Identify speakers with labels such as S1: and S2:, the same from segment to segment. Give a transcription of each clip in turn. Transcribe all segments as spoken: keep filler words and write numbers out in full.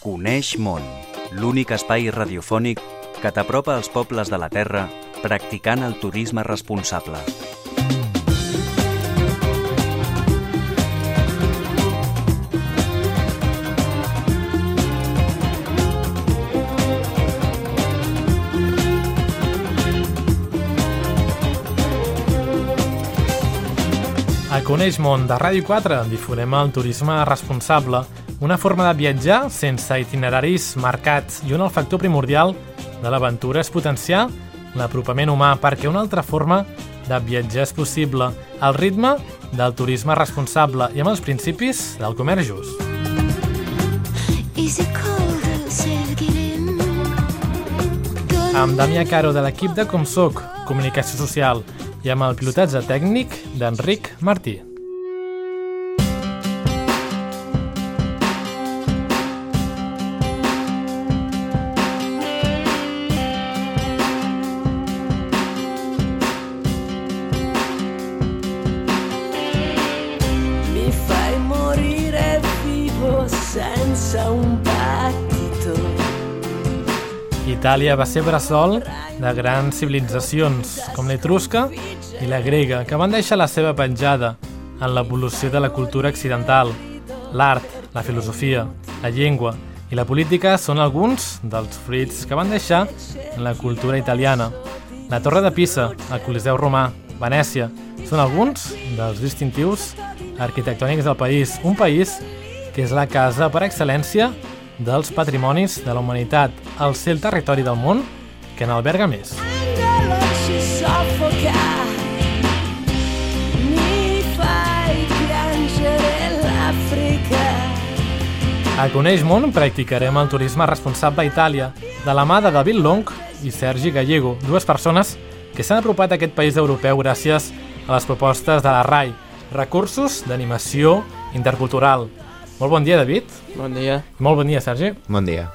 S1: Coneix món, l'únic espai radiofònic que t'apropa als pobles de la Terra practicant el turisme responsable.
S2: A Coneix món de Ràdio quatre difonem el turisme responsable, una forma de viatjar sense itineraris marcats i on el factor primordial de l'aventura és potenciar l'apropament humà perquè una altra forma de viatjar és possible, al ritme del turisme responsable i amb els principis del comerç just. Amb Damià Caro de l'equip de Com Soc, Comunicació Social, i amb el pilotatge tècnic d'Enric Martí.
S3: Mi fai morire vivo senza un battito.
S2: Itàlia va ser bressol de grans civilitzacions, com l'etrusca i la grega, que van deixar la seva penjada en l'evolució de la cultura occidental. L'art, la filosofia, la llengua i la política són alguns dels fruits que van deixar en la cultura italiana. La Torre de Pisa, el Coliseu Romà, Venècia, són alguns dels distintius arquitectònics del país. Un país que és la casa per excel·lència dels patrimonis de la humanitat, al ser el territori del món que n'alberga més. A Coneix món practicarem el turisme responsable a Itàlia de la mà de David Long i Sergi Gallego, dues persones que s'han apropat a aquest país europeu gràcies a les propostes de la R A I, recursos d'animació intercultural. Molt bon dia, David.
S4: Bon dia.
S2: Molt bon dia, Sergi.
S5: Bon dia.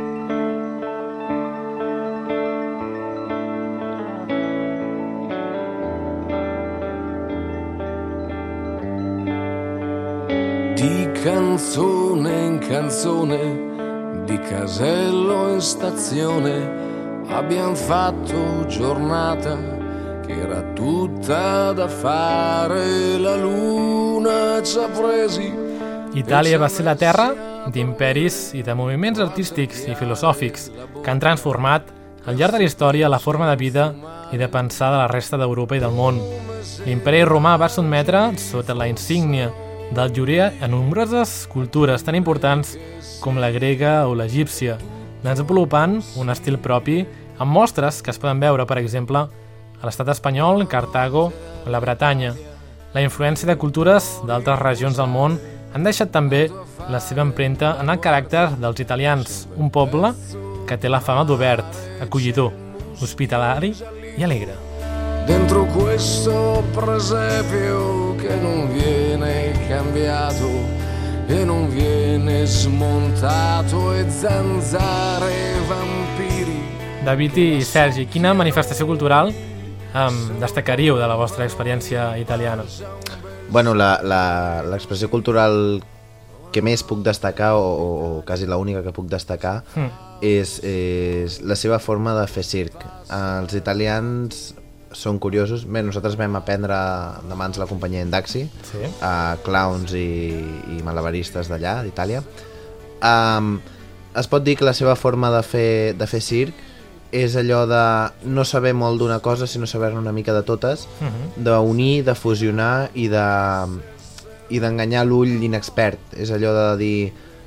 S6: Di canzone in canzone, di casello in stazione, abbiamo fatto giornata che era tutta da fare, la luna ci ha presi.
S2: Itàlia va ser la terra d'imperis i de moviments artístics i filosòfics que han transformat al llarg de la història la forma de vida i de pensar de la resta d'Europa i del món. L'imperi romà va sotmetre, sota la insígnia del llorer, a nombroses cultures tan importants com la grega o l'egípcia, desenvolupant un estil propi amb mostres que es poden veure, per exemple, a l'estat espanyol, Cartago o la Bretanya. La influència de cultures d'altres regions del món han deixat també la seva empremta en el caràcter dels italians, un poble que té la fama d'obert, acollidor, hospitalari i alegre.
S6: Dentro questo presepio che non viene cambiato e non viene smontato e zanzare vampiri.
S2: David i Sergi, quina manifestació cultural um, destacaríeu de la vostra experiència italiana?
S5: Bueno, l'expressió cultural que més puc destacar, o, o, o quasi l'única que puc destacar, mm. és, és la seva forma de fer circ. Els italians són curiosos. Bé, nosaltres vam aprendre de mans la companyia Indaxi, sí. a clowns i, i malabaristes d'allà, d'Itàlia. Um, es pot dir que la seva forma de fer, de fer circ és allò de no saber molt d'una cosa, sinó saber-ne una mica de totes, uh-huh. d'unir, de fusionar i de i d'enganyar l'ull inexpert. És allò de dir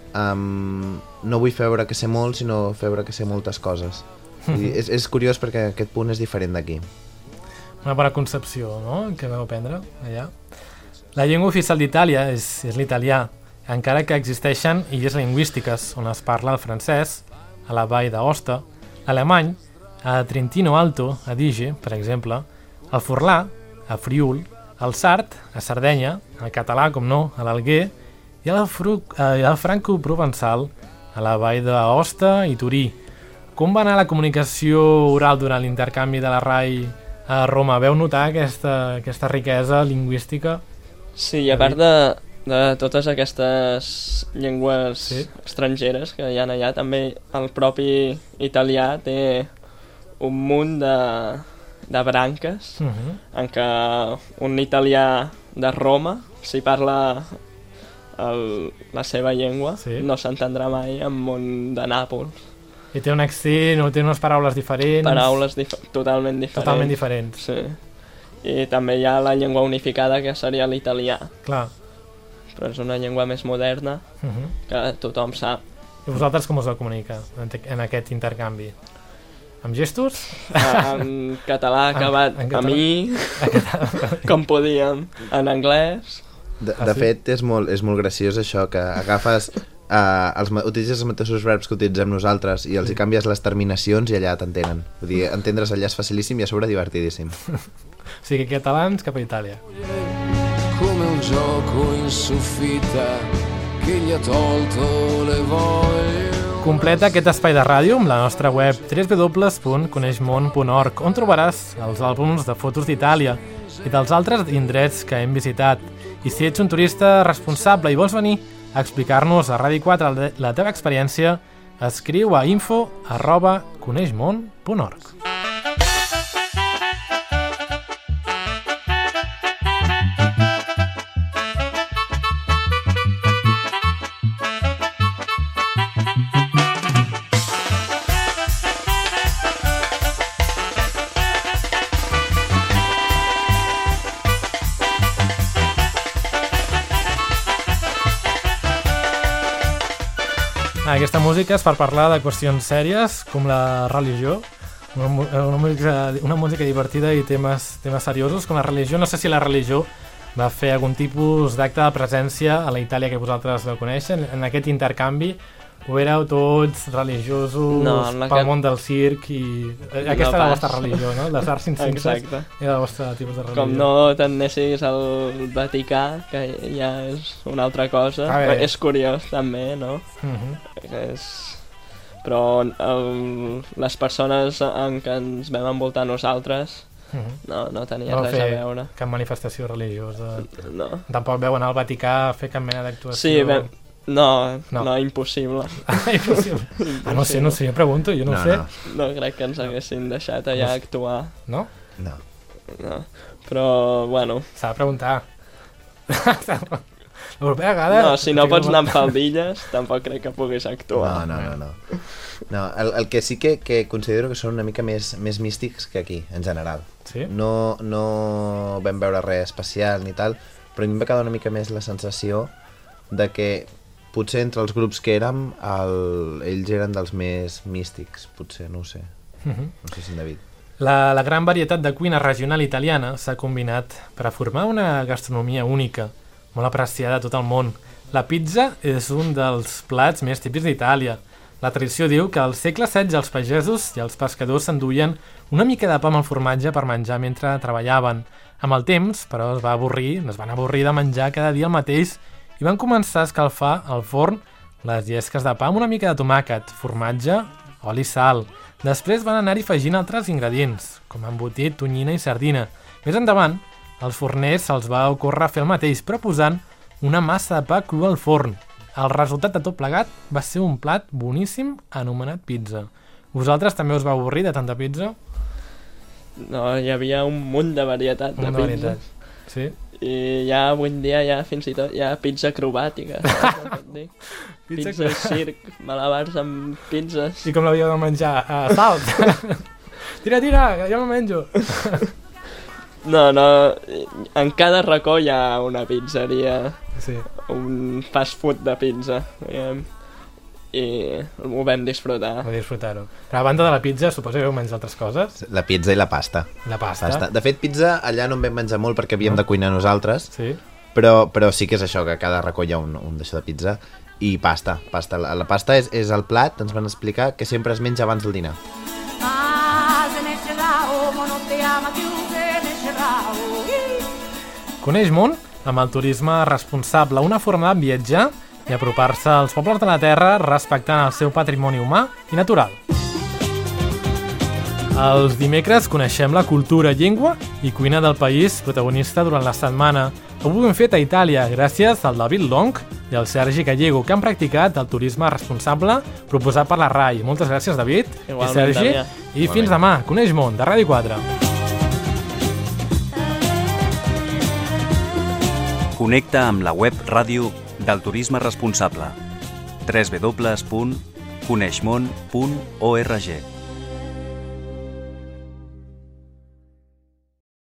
S5: um, no vull fer veure que sé molt, sinó fer veure que sé moltes coses. Uh-huh. I és, és curiós perquè aquest punt és diferent d'aquí.
S2: Una bona concepció, no?, que vau aprendre allà. La llengua oficial d'Itàlia és, és l'italià, encara que existeixen illes lingüístiques on es parla el francès, a la vall d'Aosta, l'alemany, a Trentino Alto, a Dige, per exemple, el furlà, a Friül, el sard, a Sardenya, el català, com no, a l'Alguer, i el, el franco-provençal, a la vall d'Aosta i Turí. Com va anar la comunicació oral durant l'intercanvi de la R A I a Roma? Veu notar aquesta, aquesta riquesa lingüística?
S4: Sí, i a part de, de totes aquestes llengües
S2: sí.
S4: estrangeres que hi ha allà, també el propi italià té un munt de, de branques
S2: uh -huh.
S4: en què un italià de Roma, si parla el, la seva llengua,
S2: sí.
S4: no s'entendrà mai amb un de Nàpols.
S2: I té un accent, o té unes paraules diferents...
S4: Paraules dif totalment diferents.
S2: Totalment diferents.
S4: Sí. I també hi ha la llengua unificada, que seria l'italià.
S2: Clar.
S4: Però és una llengua més moderna,
S2: Uh -huh.
S4: que tothom sap.
S2: I vosaltres com us vau comunicar en aquest intercanvi? Amb gestos?
S4: En català acabat
S2: en, en
S4: a mi, com podíem, en anglès.
S5: De,
S2: Ah,
S5: de
S2: sí?
S5: fet, és molt, és molt graciós això, que agafes... Uh, els, utilitzes els mateixos verbs que utilitzem nosaltres i els hi canvies les terminacions i allà t'entenen. Vull dir, entendre's allà és facilíssim i a sobre divertidíssim.
S2: O sigui, catalans cap a Itàlia.
S6: Come un gioco in soffitta che gli ha tolto le voglie.
S2: Completa aquest espai de ràdio amb la nostra web w w w punt coneix món punt org, on trobaràs els àlbums de fotos d'Itàlia i dels altres indrets que hem visitat. I si ets un turista responsable i vols venir a explicar-nos a Ràdio quatre la teva experiència, escriu a info arroba coneix món punt org. Aquesta música és per parlar de qüestions sèries, com la religió, una, una, música, una música divertida i temes, temes seriosos, com la religió. No sé si la religió va fer algun tipus d'acte de presència a la Itàlia que vosaltres vau conèixer, en, en aquest intercanvi. Ho éreu tots religiosos
S4: no,
S2: pel
S4: aquest...
S2: món del circ i... Aquesta no era la vostra religió, no? Les arts cincenses era el vostre tipus de religió.
S4: Com no t'anessis al Vaticà, que ja és una altra cosa. És curiós, també, no?
S2: Uh -huh.
S4: és... Però el... les persones en què ens vam envoltar nosaltres uh -huh. no, no tenia
S2: no
S4: res a veure.
S2: Cap manifestació religiosa.
S4: No.
S2: Tampoc veu anar al Vaticà a fer cap mena d'actuació.
S4: Sí, vam... No,
S2: no,
S4: no, impossible.
S2: impossible. Ah, no sé, no sé, jo pregunto, jo no,
S5: no
S2: ho sé.
S5: No.
S4: no crec que ens haguessin deixat allà no. actuar.
S2: No?
S5: No.
S4: No, però, bueno...
S2: S'ha de preguntar. La propera vegada...
S4: No, si no pots anar amb faldilles, tampoc crec que puguis actuar.
S5: No, no, no. no. no el, el que sí que, que considero que són una mica més, més místics que aquí, en general.
S2: Sí?
S5: No, no vam veure res especial ni tal, però a mi em va quedar una mica més la sensació de que potser entre els grups que érem el, ells eren dels més místics, potser, no ho sé.
S2: Uh -huh.
S5: No sé si en David.
S2: La, la gran varietat de cuina regional italiana s'ha combinat per a formar una gastronomia única, molt apreciada a tot el món. La pizza és un dels plats més típics d'Itàlia. La tradició diu que al segle setze els pagesos i els pescadors s'enduien una mica de pa amb el formatge per menjar mentre treballaven. Amb el temps, però, es va avorrir, es van avorrir de menjar cada dia el mateix i van començar a escalfar al forn les llesques de pa amb una mica de tomàquet, formatge, oli i sal. Després van anar-hi afegint altres ingredients, com embotit, tonyina i sardina. Més endavant, als forners se'ls va ocórrer fer el mateix, però posant una massa de pa cru al forn. El resultat de tot plegat va ser un plat boníssim anomenat pizza. Vosaltres també us va avorrir de tanta pizza?
S4: No, hi havia un munt de varietat de,
S2: de
S4: pizza.
S2: Varietat. Sí?
S4: I ja avui en dia ja fins i tot hi ha pizza acrobàtica. pizza, pizza circ, malabars amb pizzas.
S2: I com l'havíeu de menjar? A uh, salt! Tira, tira, que jo me menjo!
S4: No, no, en cada racó hi ha una pizzeria,
S2: sí.
S4: un fast food de pizza, diguem, i ho vam disfrutar.
S2: Ho disfrutar-ho. Però a banda de la pizza, suposo que heu menjat altres coses?
S5: La pizza i la pasta.
S2: La pasta.
S5: pasta. De fet, pizza allà no en vam menjar molt perquè havíem no. de cuinar nosaltres,
S2: sí.
S5: però, però sí que és això, que a cada racó hi ha un, un d'això de pizza. I pasta, pasta. La, la pasta és, és el plat, ens van explicar, que sempre es menja abans del dinar.
S2: Coneix món amb el turisme responsable, una forma de viatjar i apropar-se als pobles de la terra respectant el seu patrimoni humà i natural. Els dimecres coneixem la cultura, llengua i cuina del país protagonista durant la setmana. Avui ho hem fet a Itàlia, gràcies al David Long i al Sergi Gallego, que han practicat el turisme responsable proposat per la R A I. Moltes gràcies, David
S4: Igualment,
S2: i Sergi.
S4: Damià.
S2: I fins demà. Coneix Món, de Ràdio quatre.
S1: Connecta amb la web ràdio del turisme responsable. w w w punt coneixmon punt org